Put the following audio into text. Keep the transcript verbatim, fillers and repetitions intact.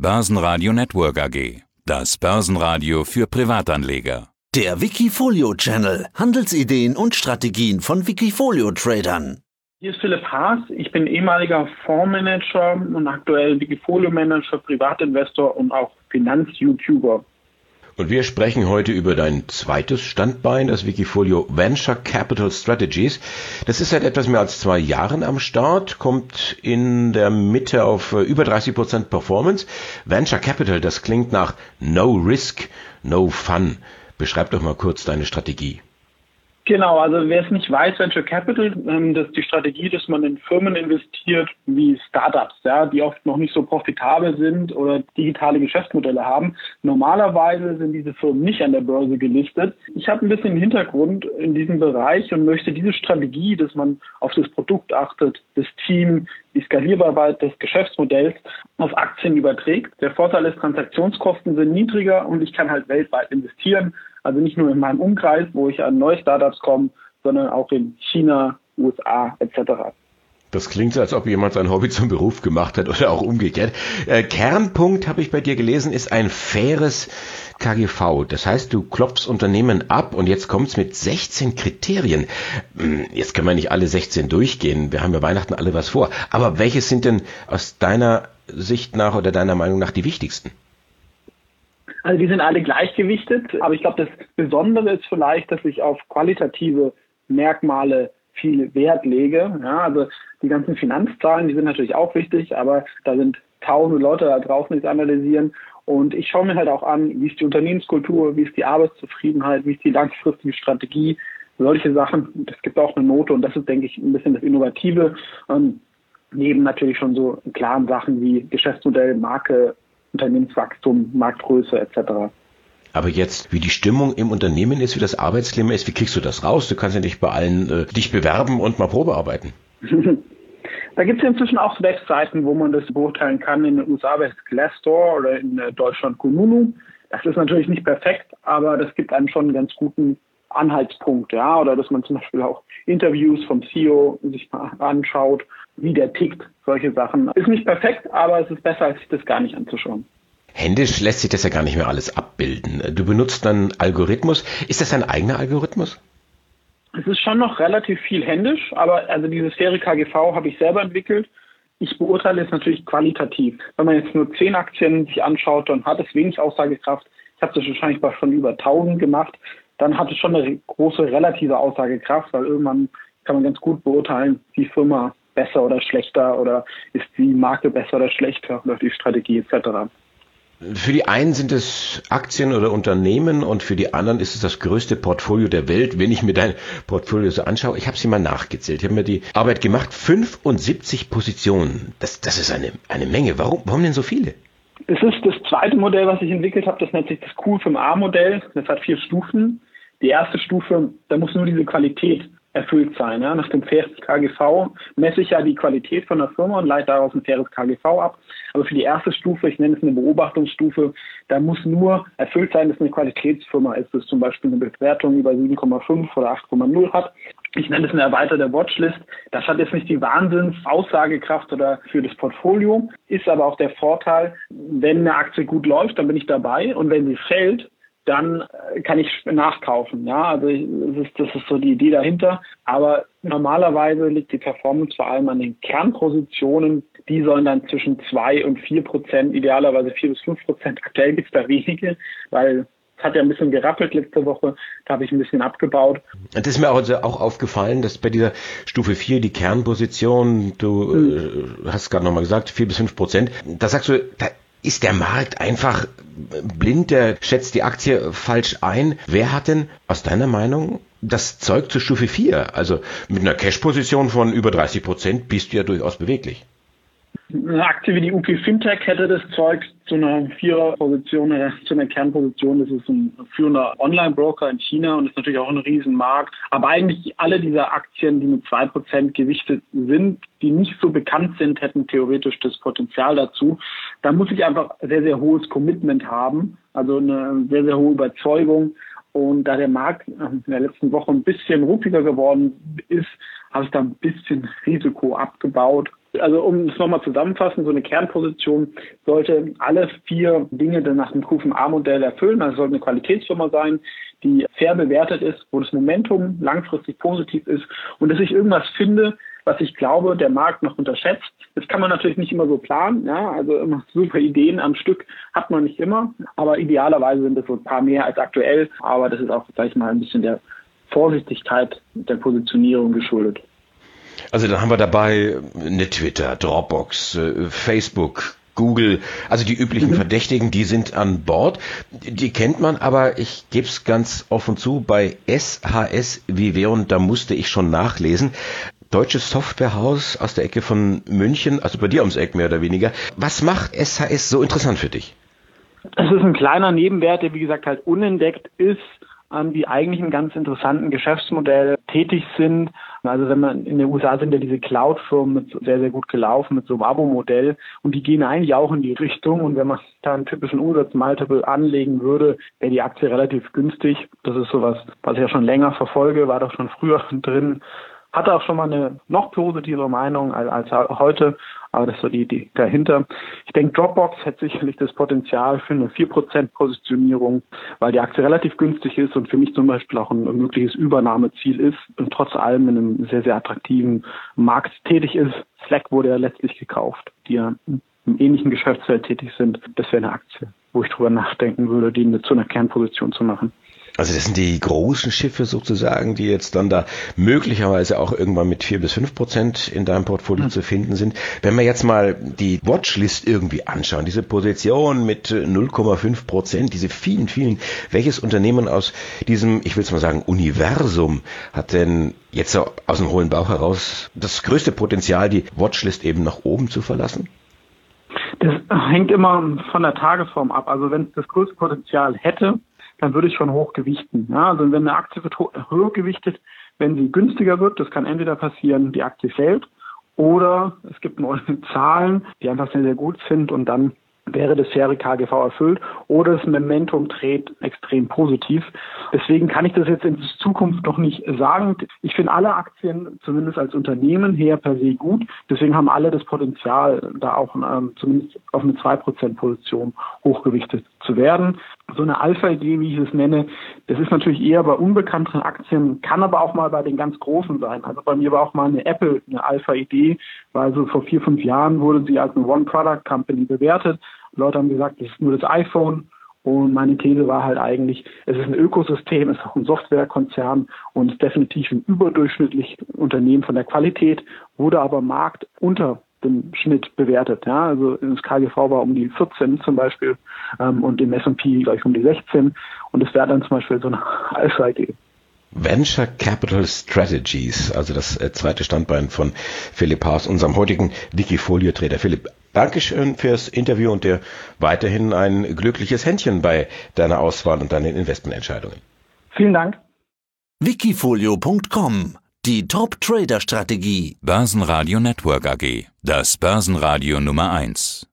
Börsenradio Network A G. Das Börsenradio für Privatanleger. Der Wikifolio-Channel. Handelsideen und Strategien von Wikifolio-Tradern. Hier ist Philipp Haas. Ich bin ehemaliger Fondsmanager und aktuell Wikifolio-Manager, Privatinvestor und auch Finanz-YouTuber. Und wir sprechen heute über dein zweites Standbein, das Wikifolio Venture Capital Strategies. Das ist seit etwas mehr als zwei Jahren am Start, kommt in der Mitte auf über dreißig Prozent Performance. Venture Capital, das klingt nach No Risk, No Fun. Beschreib doch mal kurz deine Strategie. Genau, also wer es nicht weiß, Venture Capital, ähm, das ist die Strategie, dass man in Firmen investiert wie Startups, ja, die oft noch nicht so profitabel sind oder digitale Geschäftsmodelle haben. Normalerweise sind diese Firmen nicht an der Börse gelistet. Ich habe ein bisschen Hintergrund in diesem Bereich und möchte diese Strategie, dass man auf das Produkt achtet, das Team, die Skalierbarkeit des Geschäftsmodells auf Aktien überträgt. Der Vorteil ist, Transaktionskosten sind niedriger und ich kann halt weltweit investieren. Also nicht nur in meinem Umkreis, wo ich an neue Startups komme, sondern auch in China, U S A et cetera. Das klingt so, als ob jemand sein Hobby zum Beruf gemacht hat oder auch umgekehrt. Äh, Kernpunkt, habe ich bei dir gelesen, ist ein faires K G V. Das heißt, du klopfst Unternehmen ab und jetzt kommt's mit sechzehn Kriterien. Jetzt können wir nicht alle sechzehn durchgehen. Wir haben ja Weihnachten alle was vor. Aber welche sind denn aus deiner Sicht nach oder deiner Meinung nach die wichtigsten? Also die sind alle gleichgewichtet, aber ich glaube, das Besondere ist vielleicht, dass ich auf qualitative Merkmale viel Wert lege. Ja, also die ganzen Finanzzahlen, die sind natürlich auch wichtig, aber da sind tausende Leute da draußen, die es analysieren. Und ich schaue mir halt auch an, wie ist die Unternehmenskultur, wie ist die Arbeitszufriedenheit, wie ist die langfristige Strategie, solche Sachen. Das gibt auch eine Note und das ist, denke ich, ein bisschen das Innovative. Und neben natürlich schon so klaren Sachen wie Geschäftsmodell, Marke, Unternehmenswachstum, Marktgröße et cetera. Aber jetzt, wie die Stimmung im Unternehmen ist, wie das Arbeitsklima ist, wie kriegst du das raus? Du kannst ja nicht bei allen äh, dich bewerben und mal Probearbeiten. Da gibt es inzwischen auch Webseiten, wo man das beurteilen kann. In den U S A wäre es Glassdoor oder in Deutschland Kununu. Das ist natürlich nicht perfekt, aber das gibt einem schon einen ganz guten Anhaltspunkt. Ja? Oder dass man zum Beispiel auch Interviews vom C E O sich mal anschaut, wie der tickt, solche Sachen. Ist nicht perfekt, aber es ist besser, als sich das gar nicht anzuschauen. Händisch lässt sich das ja gar nicht mehr alles abbilden. Du benutzt dann Algorithmus. Ist das ein eigener Algorithmus? Es ist schon noch relativ viel händisch, aber also dieses faire K G V habe ich selber entwickelt. Ich beurteile es natürlich qualitativ. Wenn man jetzt nur zehn Aktien sich anschaut, dann hat es wenig Aussagekraft. Ich habe das wahrscheinlich bei schon über tausend gemacht. Dann hat es schon eine große relative Aussagekraft, weil irgendwann kann man ganz gut beurteilen, die Firma besser oder schlechter oder ist die Marke besser oder schlechter oder die Strategie et cetera. Für die einen sind es Aktien oder Unternehmen und für die anderen ist es das größte Portfolio der Welt. Wenn ich mir dein Portfolio so anschaue, ich habe sie mal nachgezählt, ich habe mir die Arbeit gemacht, fünfundsiebzig Positionen. Das, das ist eine, eine Menge. Warum, warum denn so viele? Das ist das zweite Modell, was ich entwickelt habe. Das nennt sich das Q fünf A-Modell. Das hat vier Stufen. Die erste Stufe, da muss nur diese Qualität erfüllt sein. Ja. Nach dem faires K G V messe ich ja die Qualität von der Firma und leite daraus ein faires K G V ab. Aber für die erste Stufe, ich nenne es eine Beobachtungsstufe, da muss nur erfüllt sein, dass eine Qualitätsfirma ist, dass zum Beispiel eine Bewertung über sieben Komma fünf oder acht Komma null hat. Ich nenne es eine erweiterte Watchlist. Das hat jetzt nicht die Wahnsinns-Aussagekraft oder für das Portfolio, ist aber auch der Vorteil, wenn eine Aktie gut läuft, dann bin ich dabei und wenn sie fällt, dann kann ich nachkaufen. Ja, also das ist, das ist so die Idee dahinter. Aber normalerweise liegt die Performance vor allem an den Kernpositionen. Die sollen dann zwischen zwei und vier Prozent, idealerweise vier bis fünf Prozent. Aktuell gibt es da wenige, weil es hat ja ein bisschen gerappelt letzte Woche. Da habe ich ein bisschen abgebaut. Das ist mir also auch aufgefallen, dass bei dieser Stufe vier die Kernposition, du mhm. äh, hast gerade nochmal gesagt, vier bis fünf Prozent. Da sagst du, da ist der Markt einfach blind, der schätzt die Aktie falsch ein. Wer hat denn aus deiner Meinung das Zeug zur Stufe vier? Also mit einer Cash-Position von über dreißig Prozent bist du ja durchaus beweglich. Eine Aktie wie die U P Fintech hätte das Zeug zu einer Vierer-Position oder zu einer Kernposition. Das ist ein führender Online-Broker in China und ist natürlich auch ein Riesenmarkt. Aber eigentlich alle dieser Aktien, die mit zwei Prozent gewichtet sind, die nicht so bekannt sind, hätten theoretisch das Potenzial dazu. Da muss ich einfach sehr, sehr hohes Commitment haben, also eine sehr, sehr hohe Überzeugung. Und da der Markt in der letzten Woche ein bisschen ruppiger geworden ist, habe ich da ein bisschen Risiko abgebaut. Also um es nochmal zusammenfassen, so eine Kernposition sollte alle vier Dinge dann nach dem Q fünf A-Modell erfüllen. Also es sollte eine Qualitätsfirma sein, die fair bewertet ist, wo das Momentum langfristig positiv ist und dass ich irgendwas finde, was ich glaube, der Markt noch unterschätzt. Das kann man natürlich nicht immer so planen. Ja? Also immer super Ideen am Stück hat man nicht immer. Aber idealerweise sind es so ein paar mehr als aktuell. Aber das ist auch, sag ich mal, ein bisschen der Vorsichtigkeit der Positionierung geschuldet. Also dann haben wir dabei eine Twitter, Dropbox, Facebook, Google, also die üblichen mhm. Verdächtigen, die sind an Bord. Die kennt man, aber ich gebe es ganz offen zu, bei S H S Viveon, da musste ich schon nachlesen. Deutsches Softwarehaus aus der Ecke von München, also bei dir ums Eck mehr oder weniger. Was macht S H S so interessant für dich? Es ist ein kleiner Nebenwert, der wie gesagt halt unentdeckt ist, die eigentlich in ganz interessanten Geschäftsmodell tätig sind. Also wenn man in den U S A sind ja diese Cloud-Firmen sehr, sehr gut gelaufen mit so einem Abo-Modell und die gehen eigentlich auch in die Richtung und wenn man da einen typischen Umsatz-Multiple anlegen würde, wäre die Aktie relativ günstig. Das ist sowas, was ich ja schon länger verfolge, war doch schon früher drin. Hatte auch schon mal eine noch positive Meinung als, als heute, aber das ist so die Idee dahinter. Ich denke, Dropbox hat sicherlich das Potenzial für eine vier Prozent Positionierung, weil die Aktie relativ günstig ist und für mich zum Beispiel auch ein mögliches Übernahmeziel ist und trotz allem in einem sehr, sehr attraktiven Markt tätig ist. Slack wurde ja letztlich gekauft, die ja im ähnlichen Geschäftsfeld tätig sind. Das wäre eine Aktie, wo ich drüber nachdenken würde, die zu einer Kernposition zu machen. Also das sind die großen Schiffe sozusagen, die jetzt dann da möglicherweise auch irgendwann mit vier bis fünf Prozent in deinem Portfolio mhm. zu finden sind. Wenn wir jetzt mal die Watchlist irgendwie anschauen, diese Position mit null Komma fünf Prozent, diese vielen, vielen, welches Unternehmen aus diesem, ich will es mal sagen, Universum hat denn jetzt so aus dem hohlen Bauch heraus das größte Potenzial, die Watchlist eben nach oben zu verlassen? Das hängt immer von der Tagesform ab. Also wenn es das größte Potenzial hätte, dann würde ich schon hoch gewichten. Ja, also wenn eine Aktie wird höher gewichtet, wenn sie günstiger wird, das kann entweder passieren, die Aktie fällt, oder es gibt neue Zahlen, die einfach sehr, sehr gut sind und dann wäre das faire K G V erfüllt oder das Momentum dreht extrem positiv. Deswegen kann ich das jetzt in Zukunft noch nicht sagen. Ich finde alle Aktien, zumindest als Unternehmen her, per se gut. Deswegen haben alle das Potenzial, da auch ähm, zumindest auf eine zwei Prozent Position hochgewichtet zu werden. So eine Alpha-Idee, wie ich es nenne, das ist natürlich eher bei unbekannteren Aktien, kann aber auch mal bei den ganz Großen sein. Also bei mir war auch mal eine Apple eine Alpha-Idee, weil so vor vier, fünf Jahren wurde sie als eine One-Product-Company bewertet. Leute haben gesagt, das ist nur das iPhone. Und meine These war halt eigentlich, es ist ein Ökosystem, es ist auch ein Softwarekonzern und es ist definitiv ein überdurchschnittliches Unternehmen von der Qualität, wurde aber Markt unter dem Schnitt bewertet. Ja, also das K G V war um die vierzehn zum Beispiel ähm, und im S und P gleich um die sechzehn und es wäre dann zum Beispiel so eine Alpha-Idee. Venture Capital Strategies, also das äh, zweite Standbein von Philipp Haas, unserem heutigen Wikifolio-Trader. Philipp, Dankeschön fürs Interview und dir weiterhin ein glückliches Händchen bei deiner Auswahl und deinen Investmententscheidungen. Vielen Dank. Wikifolio Punkt com, die Top-Trader-Strategie. Börsenradio Network A G, das Börsenradio Nummer eins.